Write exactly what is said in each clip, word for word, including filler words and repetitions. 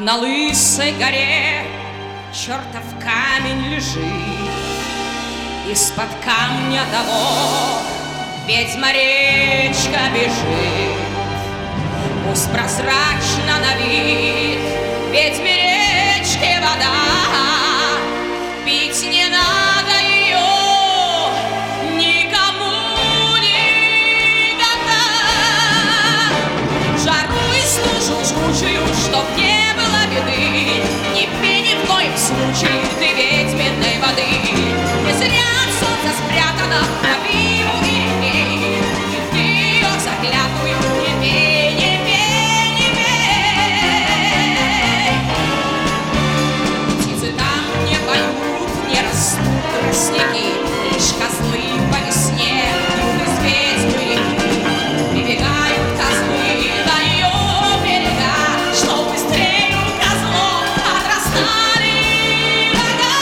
на лысой горе чертов камень лежит, из-под камня того ведьма-речка бежит. Пусть прозрачна на вид ведьме речки вода, пить не надо ее никому никогда. Жару и стужу жгучую, чтоб не было беды, не пей ни в коем случае ты ведьминой воды. Не зря солнце спрятано в траву и пей, и ты ее заклятую не пей, не пей, не пей. Птицы там не поют, не растут тростники, лишь козлы по весне пьют из ведьмы реки. Прибегают козлы до ее берега, чтоб быстрее у козлов отрастали рога.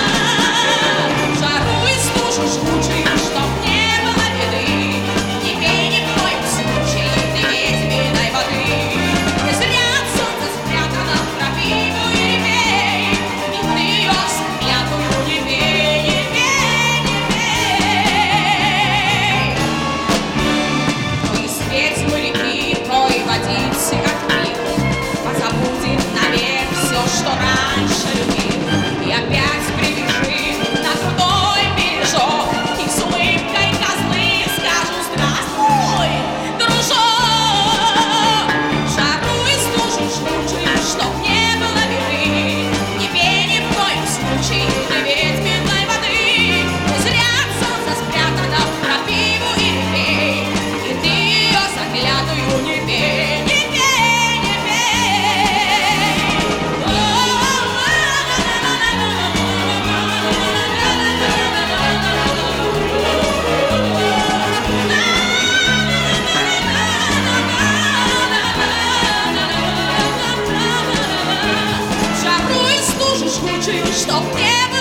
Жару и стужу жгучую, чтоб не было беды, не пей ни в коем случае ты ведьминой воды. Не зря солнце спрятано в траву и пей, и ты ее заклятую не пей, не пей, не пей. Кто из ведьмы реки, той водицы, как пил, позабудет навек все, что раньше любил, и опять прибежит на крутой бережок, и с улыбкой козлы скажут: здравствуй, дружок. Жару и стужу жгучую, чтоб не было беды, не пей ни в коем случае ты ведьминой воды. Не зря солнце спрятано в траву и пей, и ты ее заклятую не пей, не пей, не пей. Жару и стужу жгучую, чтоб не было